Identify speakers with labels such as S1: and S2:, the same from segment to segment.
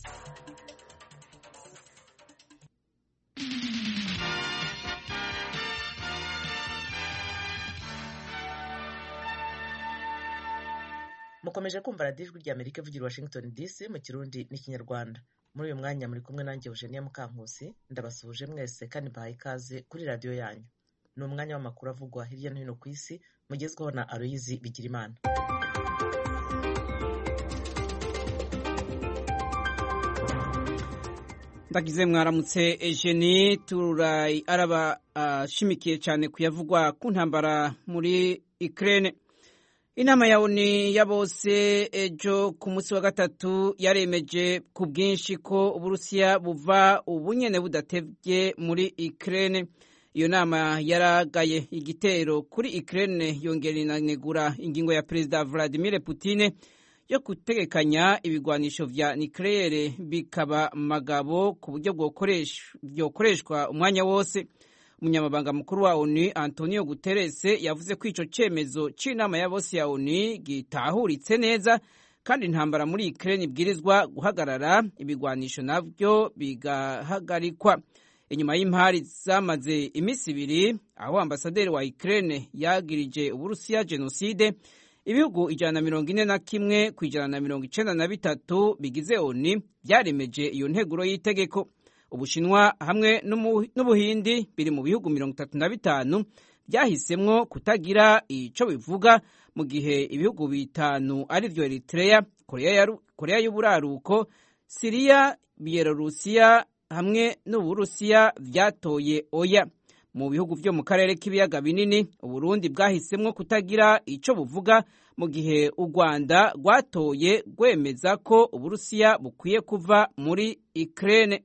S1: mukomeje kumva radiyo ijwi rya Amerika ivugira Washington DC mu Kirundi n'Ikinyarwanda. Muri uyu mwanya muri kumwe nanjye Eugenia Mukankusi, ndabasuhuje mwese kandi mbahaye ikaze kuri radiyo yanyu. Ni umwanya w'amakuru avugwa hirya no hino ku isi, mugezweho na Aloyizi Bigirimana.
S2: Ndagize mwaramutse Eugenie, arabashimikiye cyane kuyavugwa ku ntambara muri Ukraine. Inama ya ONU ya bose ejo ku munsi wa gatatu yaremeje ku bwinshi ko Uburusiya buva ubunyene budatevye muri Ukraine. Iyo nama yaragaye igitero kuri Ukraine, yongera inanegura ingingo ya Perezida Vladimir Putin yo gutegekanya ibigwanisho vya nucleaire bikaba magabo ku buryo bwokoreshwa umwanya wose. Umunyamabanga mukuru wa ONU Antonio Guterres yavuze ko ico cemezo c'inama ya bose ya ONU gitahuritse neza kandi intambara muri Ukraine ibwirizwa guhagarara, ibigwanisho navyo bigahagarikwa. Inyuma y'impari zamaze imisi ibiri aho ambasaderi wa Ukraine yagirije Uburusiya genocide, ibihugu 141 ku 193 bigize ONU byaremeje iyo nteguro y'itegeko. Ubushinwa hamwe n'Ubuhindi biri mu bihugu 35 byahisemwo kutagira ico bivuga, mu gihe ibihugu bitanu ari vyo Eritrea, Korea y'Uburaruko, Syria, Bielorusiya hamwe n'Uburusiya vyatoye oya. Mu bihugu vyo mu karere k'ibiyaga binini, Uburundi bwahisemwo kutagira ico buvuga, mu gihe u Rwanda rwatoye rwemeza ko Uburusiya bukwiye kuva muri Ukraine.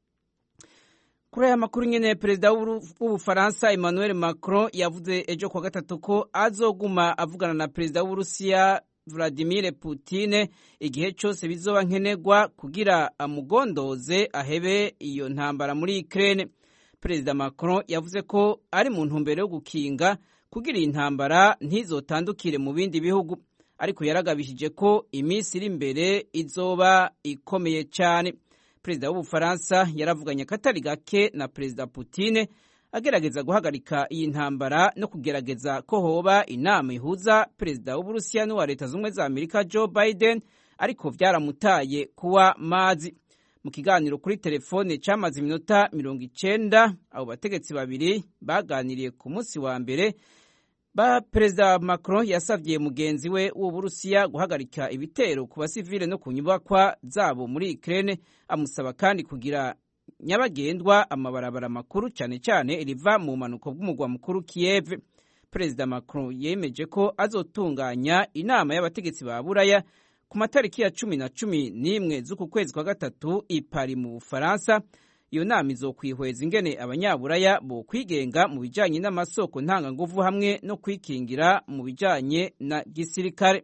S2: Kuri aya makuru nyene, perezida w'Ubufaransa Emmanuel Macron yavuze ejo kwa gatatu ko azoguma avugana na perezida w'Uburusiya Vladimir Putin igihe cyose bizoba nkenerwa kugira amugondoze ahebe iyo ntambara muri Ukraine. Perezida Macron yavuze ko ari mu ntumbero yo gukinga kugira iyi ntambara ntizotandukire mu bindi bihugu, ariko yaragabishije ko iminsi iri imbere izoba ikomeye cyane. Perezida w'Ubufaransa yaravuganye katari gake na Perezida Putin agerageza guhagarika iyi ntambara no kugerageza ko hoba inama ihuza Perezida w'Uburusiya n'uwa Leta Zunze za Amerika Joe Biden, ariko vyaramutaye kuwa mazi. Mu kiganiro kuri telefone cyamaze iminota 90, abo bategetsi babiri baganiriye ku munsi wa mbere. Perezida Macron yasavye mugenzi we w'Uburusiya guhagarika ibitero ku basivile no ku nyubakwa zabo muri Ukraine, amusaba kandi kugira nyabagendwa amabarabara makuru cyane cyane riva mu manuko bw'umugwa mukuru Kiev. Perezida Macron yemeje ko azotunganya inama y'abategetsi ba Buraya ku matariki ya 10 na 11 z'uku kwezi kwa gatatu i Paris mu Bufaransa. Iyo nama izokwihweza ingene abanyaburaya bo kwigenga mu bijanye n'amasoko ntanganguvu hamwe no kwikingira mu bijanye na gisirikare.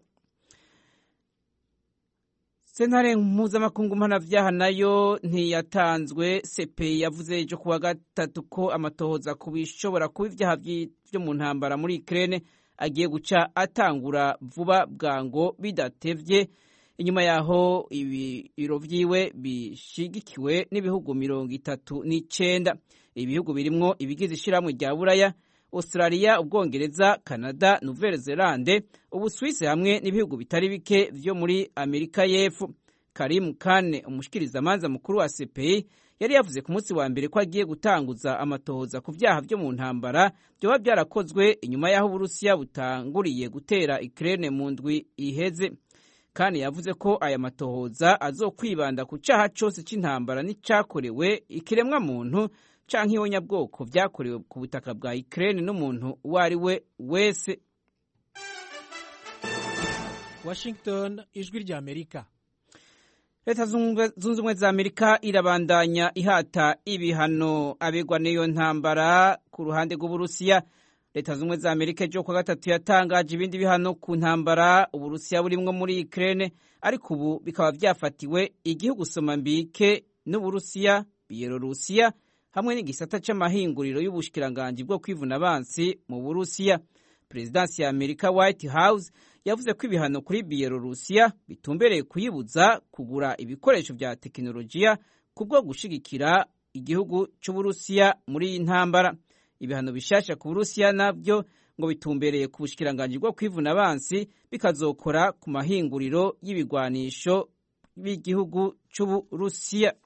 S2: Sentare mpuzamakungu mpanavyaha nayo ntiyatanzwe. CPI yavuze ejo kuwa gatatu ko amatohoza ku bishobora kuba ivyaha vyo mu ntambara muri Ukraine agiye guca atangura vuba bwango bidatevye, inyuma yaho ibiro vyiwe bishigikiwe n'ibihugu 39. Ibihugu birimwo ibigize ishiramwe rya Buraya, Australia, Ubwongereza, Canada, Nouvelle-Zelande, Ubuswisi hamwe n'ibihugu bitari bike vyo muri Amerika y'Epfo. Karim Khan, umushikirizamanza mukuru wa CPI, yari yavuze ku munsi wa mbere ko agiye gutanguza amatohoza ku vyaha vyo mu ntambara vyoba vyarakozwe inyuma yaho Uburusiya butanguriye gutera Ukraine mu ndwi iheze. Kandi yavuze ko aya matohoza azokwibanda ku caha cose c'intambara n'icakorewe ikiremwa muntu canke ihonyabwoko vyakorewe ku butaka bwa Ukraine n'umuntu uwo ari we wese.
S3: Washington, ijwi rya Amerika.
S2: Leta Zunze Ubumwe za Amerika irabandanya ihata ibihano abegwa n'iyo ntambara ku ruhande rw'Uburusiya. Leta Zunze Ubumwe za Amerika ejo kwa gatatu yatangaje ibindi bihano ku ntambara Uburusiya burimwo muri Ukraine, ariko ubu bikaba vyafatiwe igihugu Somambike n'Uburusiya, Bielorusiya hamwe n'igisata c'amahinguriro y'ubushikiranganje bwo kwivuna abansi mu Burusiya. Presidence ya Amerika White House yavuze ko ibihano kuri Bielorusiya bitumbereye kuyibuza kugura ibikoresho vya tekinolojiya kubwo gushigikira igihugu c'Uburusiya muri iyi ntambara. Ibihano bishasha ku Burusiya navyo ngo bitumbereye ku bushikiranganji bwo kwivuna abansi, bikazokora ku mahinguriro y'ibigwanisho b'igihugu c'Uburusiya.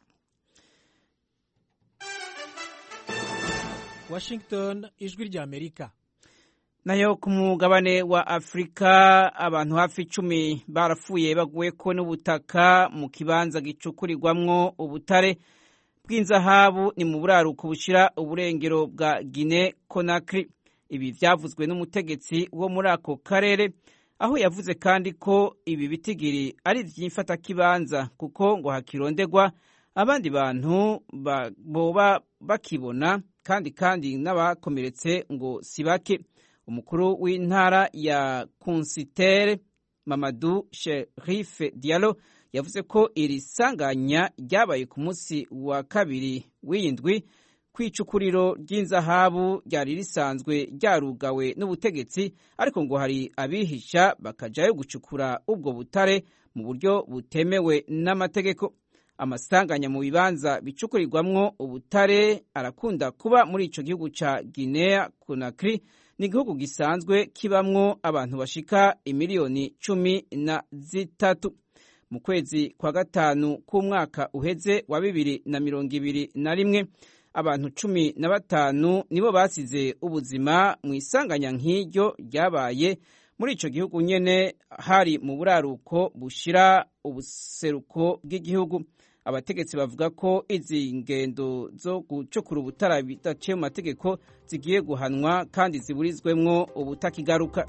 S3: Washington, ijwi rya Amerika.
S2: Nayo ku mugabane wa Afrika, abantu hafi 10 barapfuye baguweko n'ubutaka mu kibanza gicukurirwamwo ubutare bw'inzahabu ni mu buraruko bushira uburengero bwa Guinea Conakry. Ibi vyavuzwe n'umutegetsi wo muri ako karere, aho yavuze kandi ko ibi bitigiri ari vy'imfata kibanza kuko ngo hakirondegwa abandi bantu boba bakibona kandi n'abakomeretse ngo sibake. Umukuru w'intara ya Kunsitere Mamadou Cherif Diallo yavuze ko iri sanganya ryabaye ku munsi wa kabiri w'indwi kwicukuriro ry'inzahabu ryari risanzwe ryarugawe n'ubutegetsi, ariko ngo hari abihisha bakajayo gucukura ubwo butare mu buryo butemewe n'amategeko. Amasanganya mu bibanza bicukurirwamwo ubutare arakunda kuba muri ico gihugu ca Guinea Conakry, ni igihugu gisanzwe kibamwo abantu bashika imiliyoni 13. Mu kwezi kwa gatanu k'umwaka uheze wa 2021 abantu 15 nibo basize ubuzima mu isanganya nk'iryo ryabaye muri ico gihugu nyene, hari mu buraruko bushira ubuseruko bw'igihugu. Abategetsi bavuga ko izi ngendo zo gucukura ubutara bidaciye mu mategeko zigiye guhanwa kandi ziburizwemwo ubutakigaruka.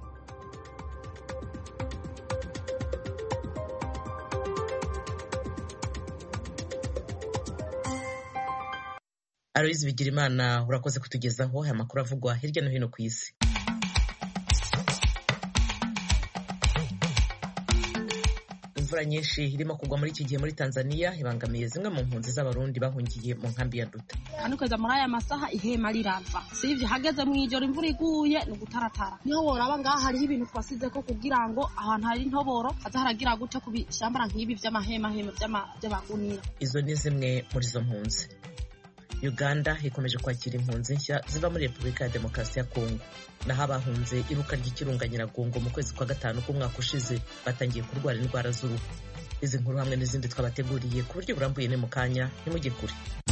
S1: Aloise Bigirimana, urakoze kutugezaho aya makuru avugwa hirya no hino ku isi. Imvura nyinshi irimo kugwa muri iki gihe muri Tanzania ibangamiye zimwe mu mpunzi z'abarundi bahungiye mu nkambi ya Nduta.
S4: Hano kweza muri aya masaha ihema rirava. Sivyo hageze mu ijoro imvura iguye no gutaratara. Niho boraba ngaha hari ibintu twasize ko kugira ngo ahantu hari intoboro azaharagira gute kubishambara nk'ibi vy'amahema by'abagunira.
S1: Izo ni zimwe muri zo mpunzi. Uganda ikomeje kwakira impunzi nshya ziva muri Repubulika ya Demokarasi ya Kongo. Naho abahunze iruka ry'ikirunga Nyiragongo mu kwezi kwa gatanu k'umwaka ushize batangiye kurwara indwara z'uruhu. Izi nkuru hamwe n'izindi twabateguriye ku buryo burambuye ne mu kanya ntimujye kure.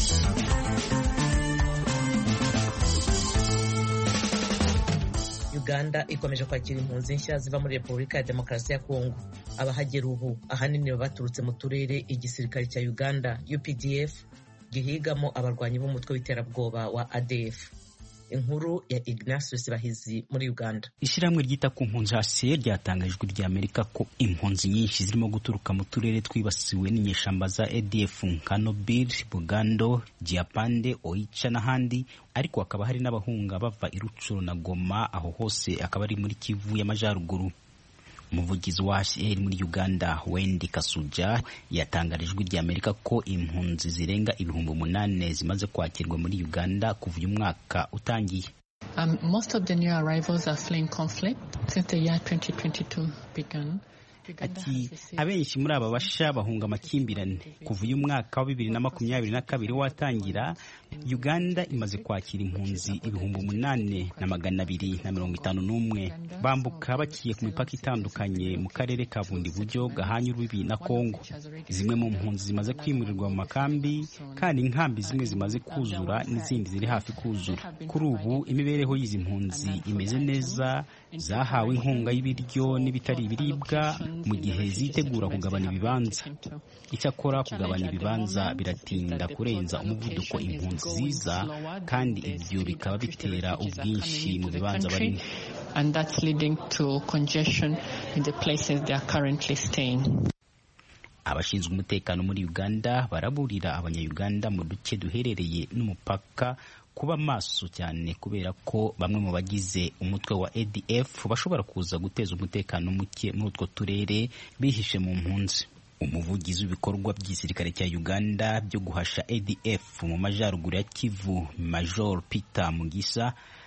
S1: Uganda ikomeje kwakira impunzi nshya ziva muri Repubulika ya Demokarasi ya Kongo. Abahagera ubu ahanini baturutse mu turere igisirikare cya Uganda UPDF gihigamo abarwanyi b'umutwe w'iterabwoba wa ADF. Inkuru ya Ignatius Bahizi muri Uganda.
S5: Ishyirahamwe ryita ku mpunzi HCR ryatangajwe rya Amerika ko impunzi nyinshi zirimo guturuka mu turere twibasiwe n'inyeshamba za ADF nka Nobil, Bugando, Giapande, Oicha n'ahandi, ariko hakaba hari n'abahunga bava i Rutshuru na Goma, aho hose akaba ari muri Kivu y'Amajyaruguru. Umuvugizi wa HCR muri Uganda Wendy Kasuja yatangarijwe rya Amerika ko impunzi zirenga 8,000 zimaze kwakirwa muri Uganda kuva uyu mwaka utangiye.
S6: Most of the new arrivals are fleeing conflict since the year 2022 began.
S5: Ati abenshi muri aba basha bahunga amakimbirane kuva uyu mwaka wa 2022 watangira. Uganda imaze kwakira impunzi 8,251 bambuka bakiye ku mipaka itandukanye mu karere ka Bundi buryo gahanye urubibi na Kongo. Zimwe mu mpunzi zimaze kwimurirwa mu makambi, kandi inkambi zimwe zimaze kuzura n'izindi ziri hafi kuzura. Kuri ubu imibereho y'izi mpunzi imeze neza, zahawe inkunga y'ibiryo n'ibitari ibiribwa mu gihe zitegura kugabana ibibanza. Icyakora kugabana ibibanza biratinda kurenza umuvuduko impunzi ziza, kandi ibyo bikaba bitera ubwinshi mu bibanza barimo.
S6: And that's leading to congestion in the places they are currently staying.
S5: Abashinzwe umutekano muri Uganda baraburira abanya-Uganda mu duce duherereye n'umupaka kuba maso cyane, kubera ko bamwe mu bagize umutwe wa ADF bashobora kuza guteza umutekano muke muri utwo turere bihishe mu mpunzi. Umuvugizi w'ibikorwa by'igisirikare cya Uganda byo guhasha ADF mu majyaruguru ya Kivu, Major Peter Mugisa,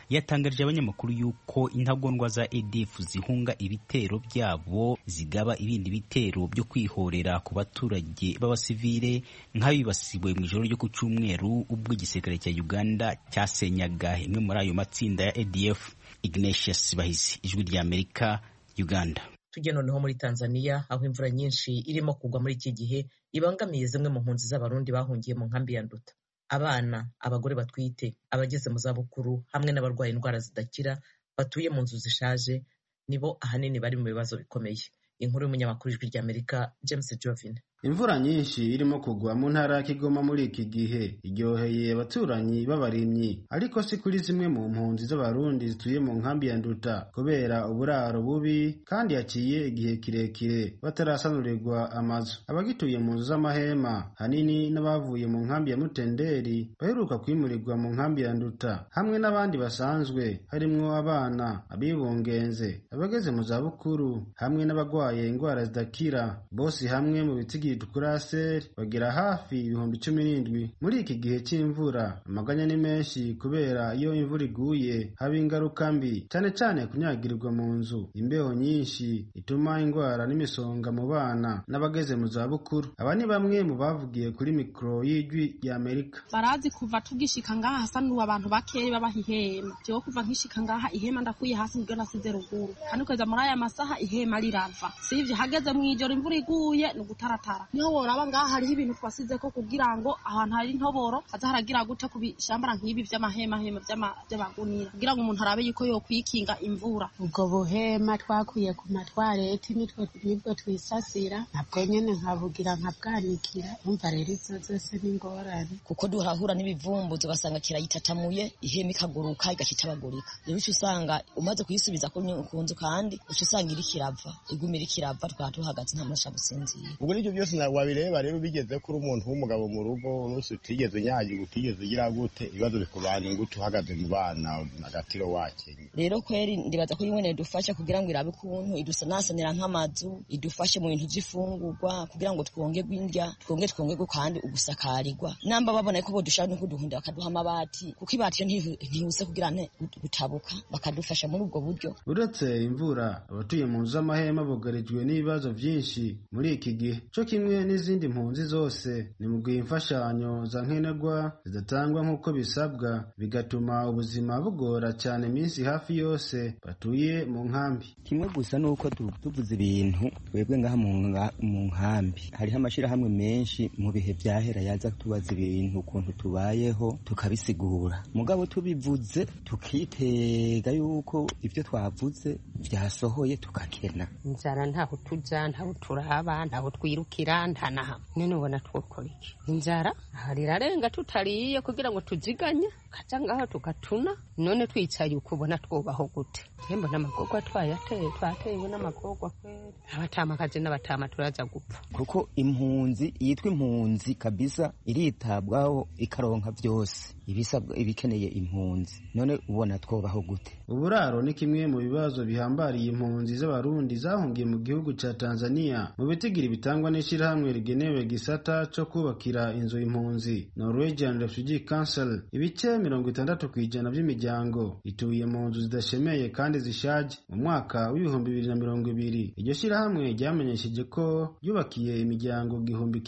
S5: yatangarije abanyamakuru yuko intagondwa za ADF zihunga ibitero byabo zigaba ibindi bitero byo kwihorera ku baturage b'abasivile nk'abibasiwe mu ijoro ryo ku cyumweru ubwo igisirikare cya Uganda cyasenyaga imwe muri ayo matsinda ya ADF. Ignatius Bahizi, Ijwi rya Amerika, Uganda.
S1: Tujye noneho muri Tanzania aho imvura nyinshi irimo kugwa muri iki gihe ibangamiye zimwe mu mpunzi z'abarundi bahungiye mu nkambi ya Nduta. Abana, abagore batwite, abageze mu zabukuru hamwe n'abarwaye indwara zidakira batuye mu nzu zishaje nibo ahanini bari mu bibazo bikomeye. Inkuru y'umunyamakuru Ijwi rya Amerika James Jovin.
S7: Imvura nyinshi irimo kugwa mu ntara ya Kigoma muri iki gihe iryoheye abaturanyi b'abarimyi, ariko si kuri zimwe mu mpunzi z'abarundi zituye mu nkambi ya Nduta kubera uburaro bubi kandi haciye igihe kirekire batarasanurirwa amazu. Abagituye mu nzu z'amahema hanini n'abavuye mu nkambi ya Mutenderi baheruka kwimurirwa mu nkambi ya Nduta, hamwe n'abandi basanzwe harimwo abana, abibungenze, abageze mu zabukuru hamwe n'abagwaye indwara zidakira. Bose hamwe mu bitigi Kuraseri bagera hafi 17,000 muri iki gihe cy'imvura. Amaganya ni menshi kubera iyo imvura iguye haba ingaruka mbi, cyane cyane kunyagirirwa mu nzu. Imbeho nyinshi ituma indwara n'imisonga mu bana n'abageze mu zabukuru. Aba ni bamwe mu bavugiye kuri mikro y'Ijwi rya Amerika.
S4: Barazi kuva tugishika ngaha hasanuwe abantu bakeyi babahihema. Cyo kuva nkishika ngaha ihema ndakuye hasi nibyo nasize ruguru. Kandi kweza muri aya masaha ihema rirava. Sivyo hageze mu ijoro imvura iguye n'ugutaratara. Niho woraba ngaha hariho ibintu twasize ko kugira ngo ahantu hari intoboro haza haragira gute kubishambara nk'ibi vy'amahema by'abagunira kugira ngo umuntu arabe yuko yo kwikinga imvura.
S8: Ubwo buhema twakuye ku matwareti nibwo twisasira, nabwo nyene nkabugira nkabwanikira. Umva rero izo zose n'ingorane
S9: kuko duhahura n'ibivumbuzo ugasanga kirayitatamuye ihema ikaguruka igakitabagurika. Rero usanga umaze kuyisubiza ku nzu kandi usanga iri kirava igumira ikirava twatuhagaze nta masha gusinzira.
S10: Ubwo nivyo byose wabireba rero bigeze kuri umuntu w'umugabo mu rugo nusu utigeze unyagira utigeze ugira gute ibibazo bikubana ingutu uhagaze mu bana agatiro wakenye.
S9: Rero kweri ndibaza ko yimwe dufasha kugira ngo irabe kuntu idusanasanira nk'amazu idufashe mu bintu by'ifungurwa kugira ngo twonge gwindya twonge kandi ugusakarirwa namba babona ko bodushaka no kuduhunda bakaduha amabati kuko ibati ntihuse kugira ne gutabuka bakadufasha muri ubwo buryo.
S7: Uretse imvura abatuye mu nzu z'amahema bugarijwe n'ibibazo byinshi muri iki gihe, cyo kimwe n'izindi mpunzi zose ni mu gihe imfashanyo za nkenerwa zidatangwa nk'uko bisabwa bigatuma ubuzima bugora cyane iminsi hafi yose batuye mu nkambi.
S11: Kimwe gusa nuko tuvuze ibintu twebwe ngaha mu nkambi hariho amashirahamwe menshi mu bihe byahera yaza tubaza ibintu ukuntu tubayeho tukabisigura, mugabo tubivuze tukitega yuko ibyo twavuze byasohoye tukakena.
S8: Inzara ntaho tuja ntaho turaba ntaho twirukira ntanaha none ubona twokora iki? Inzara harirarenga tutariye kugira ngo tuziganye kaca ngaho tukatuna none twicaye ukubona twobaho gute? Tembo n'amagorwa twatewe n'amagorwa kweri abatamakaje n'abatama turaza gupfa
S11: kuko impunzi yitwa impunzi kabisa iritabwaho ikaronka byose ibisabwa ibikeneye impunzi, none ubona twobaho gute?
S7: Uburaro ni kimwe mu bibazo bihambariye impunzi z'abarundi zahungiye mu gihugu ca Tanzania mu bitigiri bitangwa n'ishirahamwe rigenewe gisata cyo kubakira inzu impunzi Norwegian Refugee Council. Ibice 60% by'imiryango ituye mu nzu zidashemeye kandi zishaje. Mu mwaka w'2020 iryo shirahamwe ryamenyesheje ko yubakiye imiryango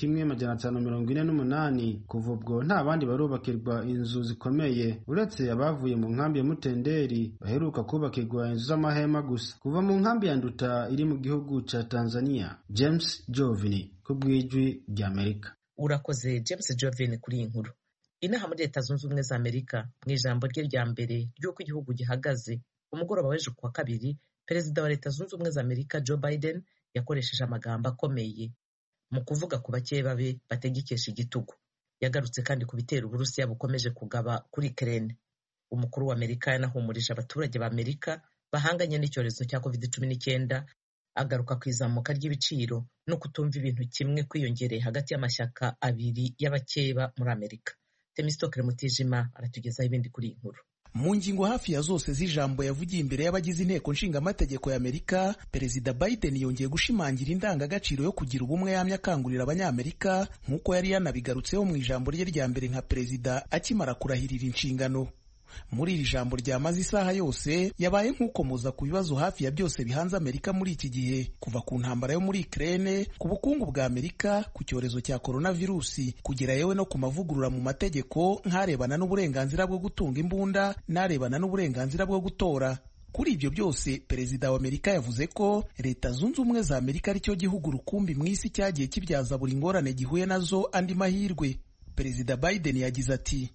S7: 1548 kuva ubwo nta bandi barubakirwa inzu zikomeye uretse abavuye mu nkambi ya Mutenderi baheruka kubakirwa inzu z'amahema gusa. Kuva mu nkambi ya Nduta iri mu gihugu ca Tanzania, James Jovini kubw'Ijwi rya Amerika.
S1: Urakoze James Jovini kuri iyi nkuru. Inaha muri Leta Zunze Ubumwe za Amerika mu ijambo rye rya mbere ry'uko igihugu gihagaze umugoroba w'ejo kuwa kabiri, Perezida wa Leta Zunze Ubumwe za Amerika Joe Biden yakoresheje amagambo akomeye mu kuvuga ku bakeba be bategekesha igitugu. Yagarutse kandi ku bitero Uburusiya bukomeje kugaba kuri Ukraine. Umukuru wa Amerika yanahumurije abaturage ba Amerika bahanganye n'icyorezo cya COVID-19, agaruka ku izamuka ry'ibiciro no kutumva ibintu kimwe kwiyongereye hagati y'amashyaka abiri y'abakeba muri Amerika. Temistokere Mutijima aratugezaho ibindi kuri iyi nkuru.
S3: Mu ngingo hafi ya zose z'ijambo yavugiye imbere y'abagize inteko nshingamategeko ya Amerika, Perezida Biden yongeye gushimangira indangagaciro yo kugira ubumwe yamye akangurira abanyamerika nk'uko yari yanabigarutseho mu ijambo rye rya mbere nka perezida akimara kurahirira inshingano. Muri iri jambo ryamaze isaha yose yabaye nk'ukomoza ku bibazo hafi ya byose bihanze Amerika muri iki gihe, kuva ku ntambara yo muri Ukraine, ku bukungu bwa Amerika, ku cyorezo cya coronavirusi, kugera yewe no ku mavugurura mu mategeko nk'arebana n'uburenganzira bwo gutunga imbunda n'arebana n'uburenganzira bwo gutora. Kuri ibyo byose perezida wa Amerika yavuze ko Leta Zunze Ubumwe za Amerika aricyo gihugu rukumbi mu isi cyagiye kibyaza buri ngorane gihuye nazo andi mahirwe. Perezida Biden yagize ati,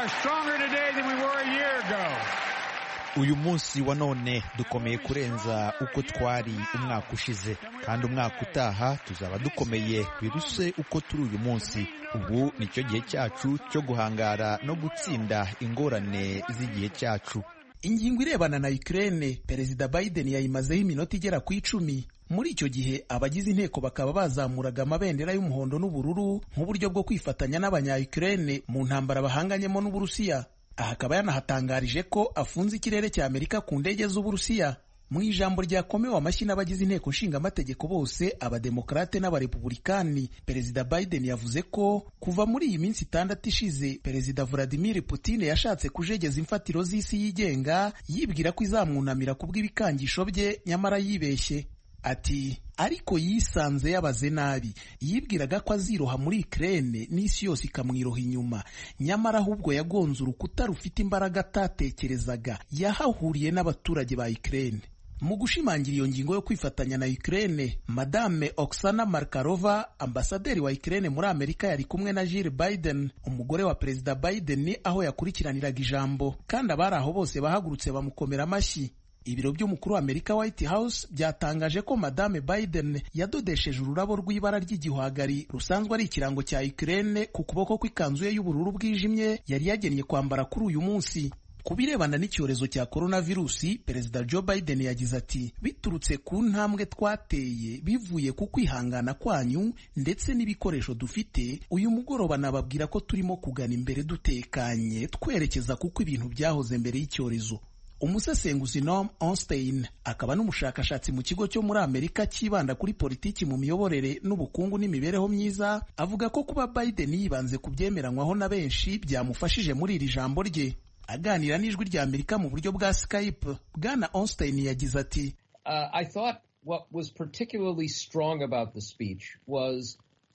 S12: uyu munsi wa none dukomeye kurenza uko twari umwaka ushize, kandi umwaka utaha tuzaba dukomeye biruse uko turi uyu munsi. Ubu nicyo gihe cyacu cyo guhangara no gutsinda ingorane z'igihe cyacu.
S3: Ingingo irebana na Ukraine, Perezida Biden yayimazeho iminota igera ku 10. Muri icyo gihe abagize inteko bakaba bazamuraga amabendera y'umuhondo n'ubururu nk'uburyo bwo kwifatanya n'abanya-Ukraine mu ntambara bahanganyemo n'Uburusiya. Aha akaba yanahatangarije ko afunze ikirere cya Amerika ku ndege z'Uburusiya. Mu ijambo ryakomewe amashyi n'abagize inteko nshingamategeko bose, abademokrate n'abarepublikani, Perezida Biden yavuze ko kuva muri iyi minsi 6 ishize Perezida Vladimir Putin yashatse kujegeza imfatiro z'isi yigenga, yibwira ko izamwunamira kubw'ibikangisho bye, nyamara yibeshye. Ati, ariko yisanze yabaze nabi, yibwiraga ko aziroha muri Ukraine n'isi yose ikamwiroha inyuma, nyamara ahubwo yagonze urukuta rufite imbaraga atatekerezaga, yahahuriye n'abaturage ba Ukraine. Mu gushimangira iyo ngingo yo kwifatanya na Ukraine, Madame Oksana Markarova, ambasaderi wa Ukraine muri Amerika, yari kumwe na Jill Biden, umugore wa Perezida Biden, aho yakurikiraniraga ijambo, kandi abari aho bose bahagurutse bamukomera amashyi. Ibiro by'umukuru wa Amerika White House byatangaje ko Madame Biden yadodesheje ururabo rw'ibara ry'igihwagari rusanzwe ari ikirango cya Ukraine ku kuboko kw'ikanzu ye y'ubururu bwijimye yari yagennye kwambara kuri uyu munsi. Ku birebana n'icyorezo cya coronavirusi, Perezida Joe Biden yagize ati, biturutse ku ntambwe twateye bivuye ku kwihangana kwanyu ndetse n'ibikoresho dufite, uyu mugoroba nababwira ko turimo kugana imbere dutekanye twerekeza kuko ibintu byahoze mbere y'icyorezo. Umusesenguzi Noam Ornstein akaba n'umushakashatsi mu kigo cyo muri Amerika kibanda kuri politiki mu miyoborere n'ubukungu n'imibereho myiza, avuga ko kuba Biden yibanze ku byemeranywaho na benshi byamufashije muri iri jambo rye. Aganira n'ijwi rya Amerika mu buryo bwa Skype, Bwana Ornstein yagize ati,
S13: I thought what was particularly strong about the speech was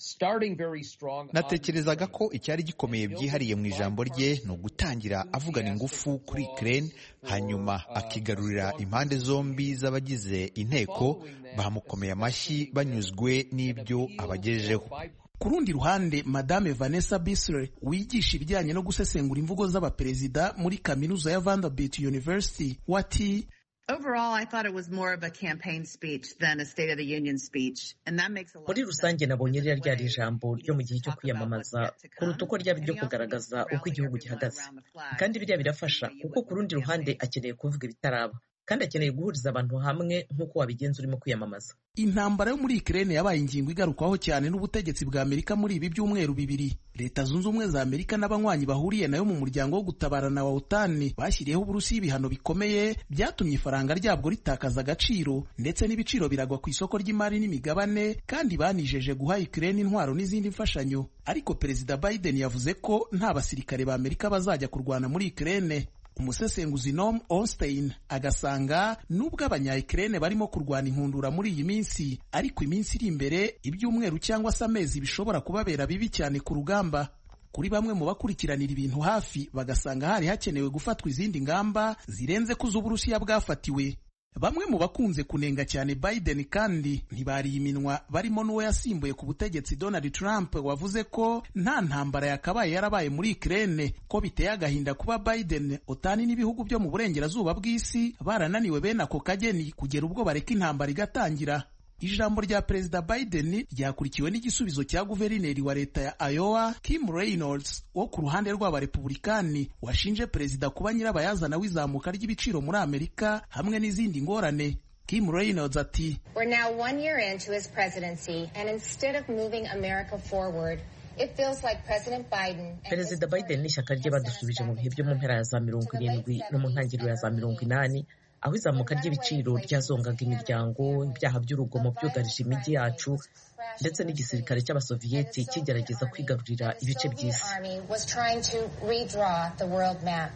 S12: natekerezaga ko icyari gikomeye byihariye mu ijambo rye ni ugutangira avugana ingufu kuri Ukraine, hanyuma akigarurira impande zombi z'abagize inteko, bamukomeye amashyi banyuzwe n'ibyo abagejejeho.
S3: Ku rundi ruhande, Madame Vanessa Bisler wigisha ibijyanye no gusesengura imvugo z'abaperezida muri kaminuza ya Vanderbilt University, wati,
S14: Overall, I thought it was more of a campaign speech than a State of the Union speech, and that makes a lot of sense.
S1: Muri rusange nabonye ryari ijambo ryo mu gihe cyo kwiyamamaza kuruta uko ryari ryo kugaragaza uko igihugu gihagaze, kandi biriya birafasha kuko ku rundi ruhande akeneye kuvuga ibitaraba, kandi akeneye guhuriza abantu hamwe nk'uko wabigenza urimo kwiyamamaza.
S3: Intambara yo muri Ukraine yabaye ingingo igarukwaho cyane n'ubutegetsi bwa Amerika muri ibi byumweru bibiri. Leta Zunze Ubumwe za Amerika n'abanywanyi bahuriye nayo mu muryango wo gutabarana wa OTAN bashyiriyeho Uburusiya ibihano bikomeye byatumye ifaranga ryabwo ritakaza agaciro, ndetse n'ibiciro biragwa ku isoko ry'imari n'imigabane, kandi banijeje guha Ukraine intwaro n'izindi mfashanyo. Ariko Perezida Biden yavuze ko nta basirikare ba Amerika bazajya kurwana muri Ukraine. Umusesenguzi Noam Ornstein agasanga nubwo abanya-Ukraine barimo kurwana inkundura muri iyi minsi, ariko iminsi iri imbere, ibyumweru cyangwa se amezi bishobora kubabera bibi cyane ku rugamba. Kuri bamwe mu bakurikiranira ibintu hafi, bagasanga hari hakenewe gufatwa izindi ngamba zirenze ku z'Uburusiya bwafatiwe. Bamwe mu bakunze kunenga cyane Biden kandi ntibariye iminwa, barimo n'uwo yasimbuye ku butegetsi Donald Trump, wavuze ko nta ntambara yakabaye yarabaye muri Ukraine, ko biteye agahinda kuba Biden, OTAN n'ibihugu byo mu burengerazuba bw'isi barananiwe bene ako kageni kugera ubwo bareka intambara igatangira. Ijambo rya Perezida Biden ryakurikiwe n'igisubizo cya guverineri wa leta ya Iowa, Kim Reynolds, wo ku ruhande rw'abarepublikani, washinje perezida kuba nyirabayazana w'izamuka ry'ibiciro muri Amerika hamwe n'izindi ngorane. Kim Reynolds ati,
S15: We're now 1 year into his presidency, and instead of moving America forward, it feels like President Biden.
S1: Perezida Biden n'ishyaka rye badusubije mu bihe byo mu mpera ya za 70 no mu ntangiriro ya za 80, aho izamuka ry'ibiciro ryazongaga imiryango, ibyaha by'urugomo byugarije imijyi yacu, ndetse n'igisirikare cy'abasoviyeti kigerageza kwigarurira ibice by'isi.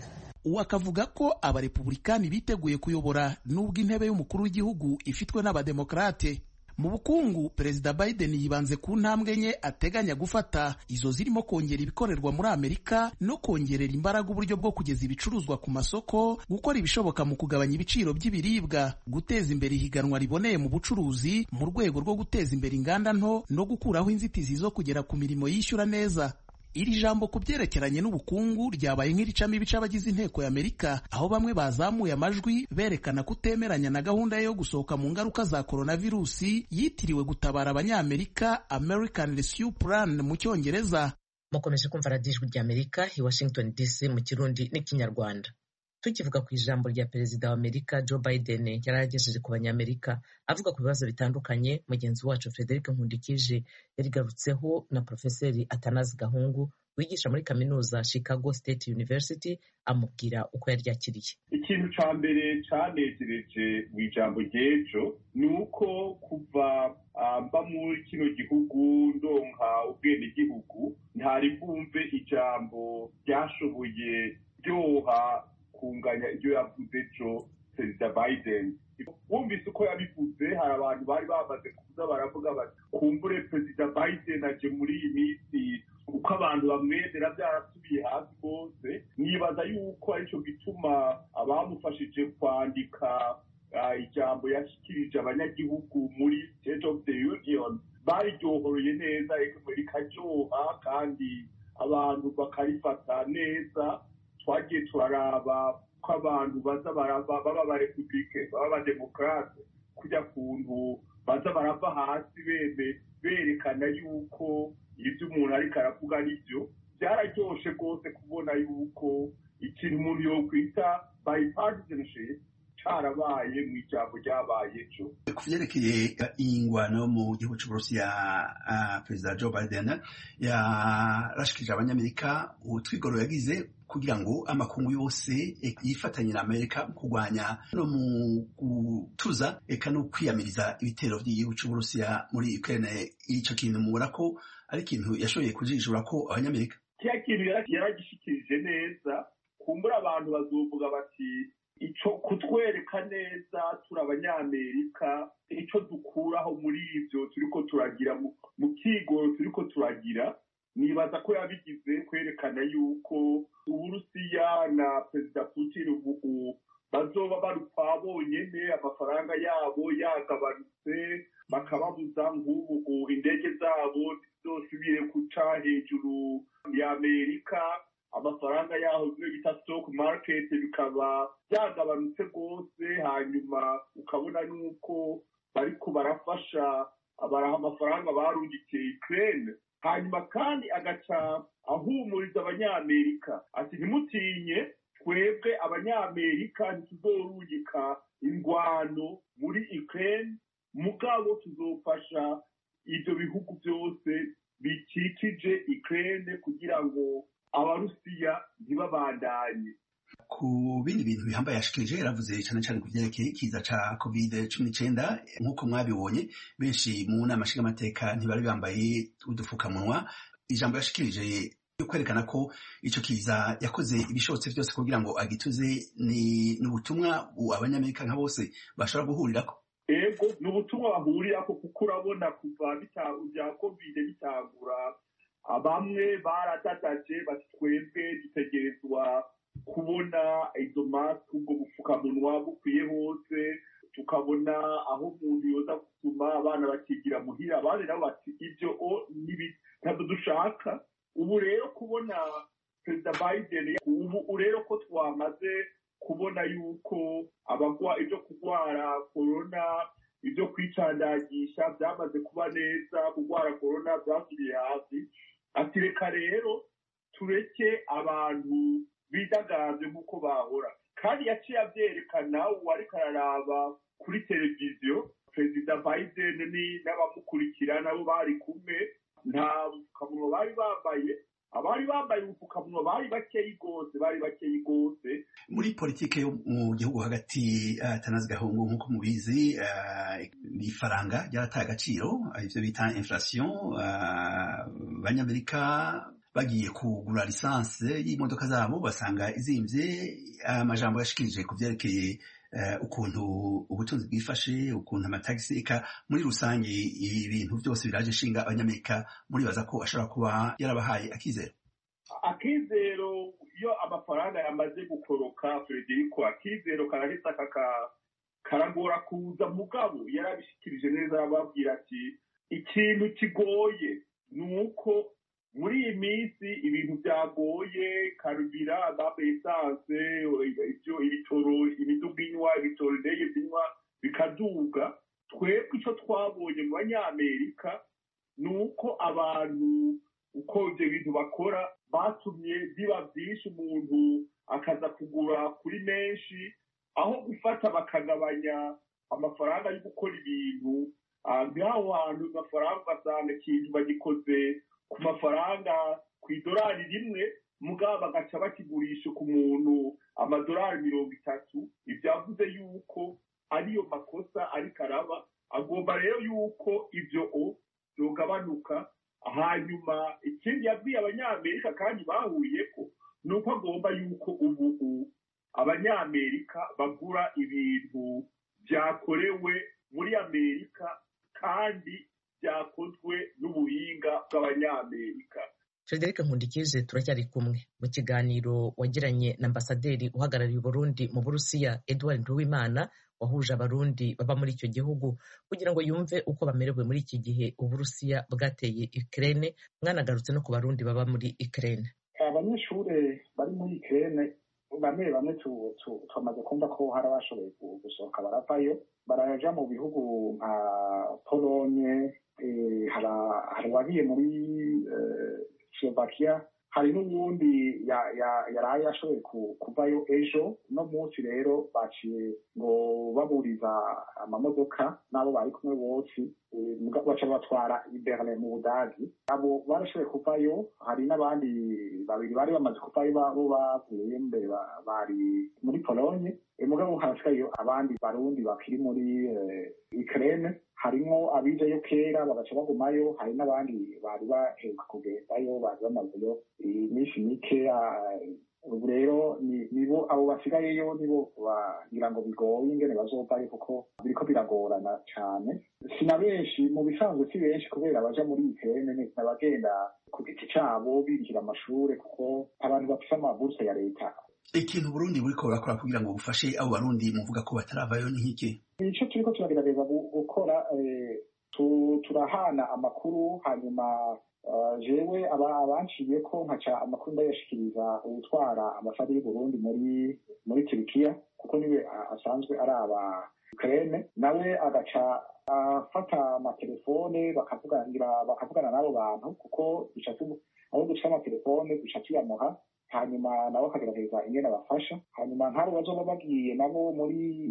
S3: uwo akavuga ko abarepublikani biteguye kuyobora nubwo intebe y'umukuru w'igihugu ifitwe n'abademokarate. Mu bukungu, Perezida Biden yibanze ku ntambwe nke ateganya gufata, izo zirimo kongera ibikorerwa muri Amerika no kongerera imbaraga uburyo bwo kugeza ibicuruzwa ku masoko, gukora ibishoboka mu kugabanya ibiciro by'ibiribwa, guteza imbere ihiganwa riboneye mu bucuruzi mu rwego rwo guteza imbere inganda nto no gukuraho inzitizi zo kugera ku mirimo yishyura neza. Iri jambo ku byerekeranye n'ubukungu ryabaye nk'iricamo ibice abagize inteko y'Amerika, aho bamwe bazamuye amajwi berekana kutemeranya na gahunda yo gusohoka mu ngaruka za coronavirusi yitiriwe gutabara abanyamerika, American Rescue Plan mu Cyongereza.
S1: Mukomeje kumva radiyo ijwi ry'Amerika i Washington DC mu Kirundi n'Ikinyarwanda. Tukivuga ku ijambo rya Perezida wa Amerika Joe Biden yari yagejeje ku banyamerika avuga ku bibazo bitandukanye, mugenzi wacu Frederic Nkundikije yarigarutseho na Profeseri Atanazi Gahungu wigisha muri kaminuza Chicago State University, amubwira uko yaryakiriye.
S16: Ikintu ca mbere canejereje mu ijambo ry'ejo ni uko kuva mba muri kino gihugu ndonka ubwenegihugu ntari bwumve ijambo ryashoboye ryoha kunganya ibyo yavuze ejo Perezida Biden. Wumvise uko yabivuze, hari abantu bari bamaze kuza baravuga bati kumbure Perezida Biden aje muri iyi minsi uko abantu bamwemera byarasubiye hasi bose. Nibaza yuko aricyo gituma abamufashije kwandika ijambo yashikirije abanyagihugu muri State of the Union bariryohoroye neza, rikaryoha kandi abantu bakarifata neza. Twagiye turaraba ko abantu baza barava baba barepublike baba abademokarate kujya kuntu baza barava hasi berekana yuko ibyo umuntu ariko aravuga nibyo. Byararyoshe rwose kubona yuko ikintu umuntu yokwita bipartisanship carabaye mu ijambo ryabaye ejo.
S17: Ku vyerekeye ingwano mu gihugu c'Uburusiya, Perezida Joe Biden yarashikirije abanyamerika utwigoro yagize kugira ngo amakungu yose yifatanye na Amerika kurwanya no mu gutuza eka no kwiyamiriza ibitero by'igihugu c'Uburusiya muri Ukraine. Ico kintu mubona ko ari ikintu yashoboye kujijura ko abanyamerika
S16: kiya kintu yaragishikirije neza. Kumbura abantu bazovuga bati ico kutwereka neza turi abanyamerika, ico dukuraho muri ivyo turiko turagira mu kigoro turiko turagira. Nibaza ko yabigize kwerekana yuko Uburusiya na Perezida Putin ubu bazoba barupfa bonyene, amafaranga yabo yagabanutse, bakababuza nk'ubu indege zabo zizosubire kuca hejuru ya Amerika, amafaranga yaho bimwe bita stock market bikaba byagabanutse rwose. Hanyuma ukabona nuko bariko barafasha abaraha amafaranga barungikiye Ukraine. Hanyuma kandi agaca ahumuriza abanyamerika ati ntimutinye, twebwe abanyamerika ntituzorungika ingwano muri Ukraine, mugabo tuzofasha ivyo bihugu byose bikikije Ukraine kugira ngo abarusiya ntibabandanye.
S17: Ku bindi bintu bihambaye yashikirije yaravuze cyane cyane ku vyerekeye ikiza ca COVID-19. Nk'uko mwabibonye benshi mu nama nshingamateka ntibari bambaye udufukamunwa. Ijambo yashikirije yo kwerekana ko ico kiza yakoze ibishobotse byose kugira ngo agituze ni ubutumwa abanyamerika nka bose bashobora guhurirako.
S16: Ego ni ubutumwa bahurirako, kuko urabona kuva bya COVID bitangura bamwe baratataje bati twebwe dutegerezwa kubona izo mask, ubwo bufukamunwa bukwiye hose, tukabona aho umuntu yoza gusuma abana bakigira muhira, abandi nabo bati ibyo ntabwo dushaka. Ubu rero kubona Perezida Biden, ubu rero ko twamaze kubona yuko abagwa ibyo kurwara corona, ibyo kwicandagisha byamaze kuba neza, kurwara corona byasubiye hasi, ati reka rero tureke abantu bidagaze nk'uko bahora. Kandi yaciye abyerekana, uwo ariko araraba kuri televiziyo Perezida Biden n'abamukurikira nabo bari kumwe, nta bufukamunwa bari bambaye. Abari bambaye ubupfukamunwa bari bakeyi rwose.
S17: Muri politike yo mu gihugu hagati, Atanazi Gahungu, nk'uko mubizi, ifaranga ryarataye agaciro, ivyo bita inflation. Abanyamerika bagiye kugura lisansi y'imodoka zabo basanga izimvye. Amajambo yashikirije ku vyerekeye ukuntu ubutunzi bwifashe, ukuntu amatagisi eka muri rusange ibintu byose biraje nshinga abanyamerika, muribaza ko ashobora kuba yarabahaye akizero?
S16: Akizero iyo amafaranga yamaze gukoroka, Frederico, akizero karahita karagora kuza. Mugabo yarabishikirije neza, arababwira ati ikintu kigoye ni uko muri iyi minsi ibintu byagoye, karubira, amapesanse, ibitoro, imiduga inywa, ibitoro indege zinywa bikaduga. Twebwe icyo twabonye mu banyamerika ni uko abantu uko ibyo bintu bakora batumye biba byinshi, umuntu akaza kugura kuri menshi, aho gufata bakagabanya amafaranga yo gukora ibintu. Nk'aho hantu amafaranga ugasanga ikintu bagikoze ku mafaranga ku idolari rimwe, mugabo bagaca bakigurisha ku muntu amadolari 30. Ibyavuze yuko ariyo makosa ariko araba. Agomba rero yuko ibyo byogabanuka. Hanyuma ikindi yabwiye abanyamerika kandi bahuriyeko ni uko agomba yuko ubu abanyamerika bagura ibintu byakorewe muri Amerika kandi byakozwe n'ubuhinga bw'abanyamerika.
S1: Frederic Nkundikije, turacyari kumwe. Mu kiganiro wagiranye na ambasaderi uhagarariye Burundi mu Burusiya Edouard Nduwimana, wahuje abarundi baba muri icyo gihugu kugira ngo yumve uko bamerewe muri iki gihe Uburusiya bwateye Ukraine. Mwanagarutse no ku barundi baba muri Ukraine.
S18: Abanyeshuri bari muri Ukraine bamwe tumaze kumva ko hari abashoboye gusohoka baravayo, baraja mu bihugu nka Polonye, hari wagiye muri Slovakia, hari n'ubundi yaraye ashoboye kuvayo ejo. No munsi rero baciye ngo baburiza amamodoka n'abo bari kumwe bose, baca batwara i Berlin mu Budagi. Abo barashoboye kuvayo. Hari n'abandi babiri bari bamaze kuvayo, bo bavuye mbere bari muri Polonye. Mugabo hasigaye abandi barundi bakiri muri Ukraine. Harimo abijayo kera bagaca bagumayo, hari n'abandi bari baheruka kugendayo, bari bamazeyo iminsi mike. Ubu rero nibo abo basigayeyo nibo bagira ngo bigoye ingene bazovayo, kuko biriko biragorana cyane. Sina benshi mu bisanzwe, si benshi kubera baja muri Ukraine n'abagenda ku giti cabo birihira amashure, kuko abantu bafise amabursa ya leta.
S17: Ikintu Burundi buriko burakora kugira ngo bufashe abo barundi muvuga ko bataravayo ni nk'iki?
S18: Ico turiko turagerageza gukora, turahana amakuru. Hanyuma jewe abanciye ko nkaca amakuru ndayashikiriza ubutwara ambasade y'u Burundi muri Turkiya, kuko niwe asanzwe ari aba Ukraine. Nawe agaca afata amatelefone bakavugana n'abo bantu, kuko aho duca amatelefone duca tuyamuha, hanyuma nabo akagerageza ingene abafasha. Hanyuma nk'abo bazoba bagiye nabo muri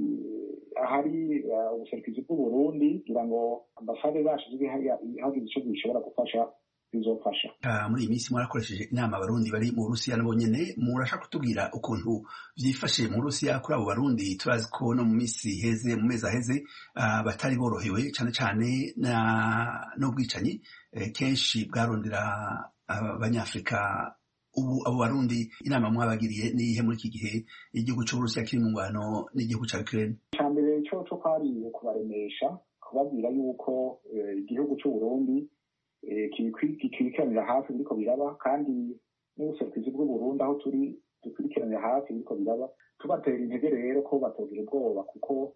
S18: ahari ubuserukizi bw'u Burundi, kugira ngo ambasade zacu zibe hagize ico zishobora gufasha bizofasha.
S17: Muri iyi minsi mwarakoresheje inama abarundi bari mu Burusiya nabo nyene, murashaka kutubwira ukuntu vyifashe mu Burusiya kuri abo barundi? Turazi ko no mu mezi aheze batari borohewe, cane cane n'ubwicanyi kenshi bwarondera abanyafrika. Ubu abo barundi inama mwabagiriye nihe muri iki gihe igihugu c'Uburusiya kiri mu ngwano n'igihugu ca Ukraine?
S18: Icambere co kwari kubaremesha, kubabwira yuko igihugu c'Uburundi kikurikiranira hafi biriko biraba, kandi n'ubuserukizi bw'u Burundi aho turi dukurikiranira hafi biriko biraba. Tubatera intege rero ko batogira ubwoba, kuko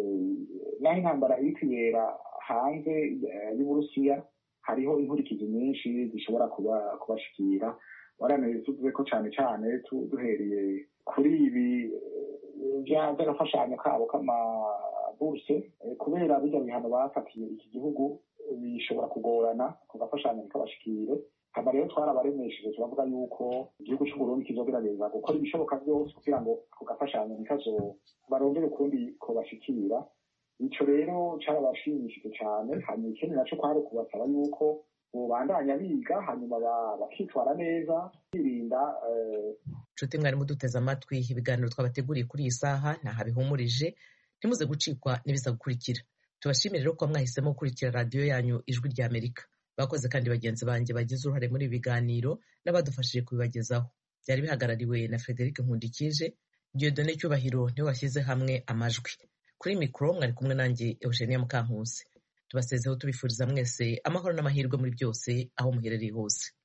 S18: naho intambara iri kwibera hanze y'Uburusiya hariho inkurikizi nyinshi zishobora kubashikira. Tuvuze ko cyane duhereye kuri ibi by'agafashanyo kabo k'amaburse, kubera bijya bihano bafatiye iki gihugu bishobora kugorana ku gafashanyo kabashikire. Hama rero twarabaremesheje, turavuga yuko igihugu cy'u Burundi kizogerageza gukora ibishoboka byose kugira ngo ako gafashanyo barondere ukundi ko bashikira. Ico rero carabashimishije cyane. Hanyuma ikindi naco kwari ukubasaba yuko bandanya biga, hanyuma bakitwara neza, birinda.
S1: Nshuti mwari muduteze amatwi, ibiganiro twabateguriye kuri iyi saha ntaho bihumurije. Ntimuze gucikwa n'ibiza gukurikira. Tubashimire rero ko mwahisemo gukurikira radiyo yanyu Ijwi ry'Amerika. bakoze kandi bagenzi banjye bagize uruhare muri ibi biganiro n'abadufashije kubibagezaho. Byari bihagarariwe na Frederic Nkundikije, Dieudonné Cyubahiro niwe washyize hamwe amajwi. Kuri mikoro mwari kumwe nanjye Eugenia Mukankusi. Tubasezeho tubifuriza mwese amahoro n'amahirwe muri byose aho muherereye hose.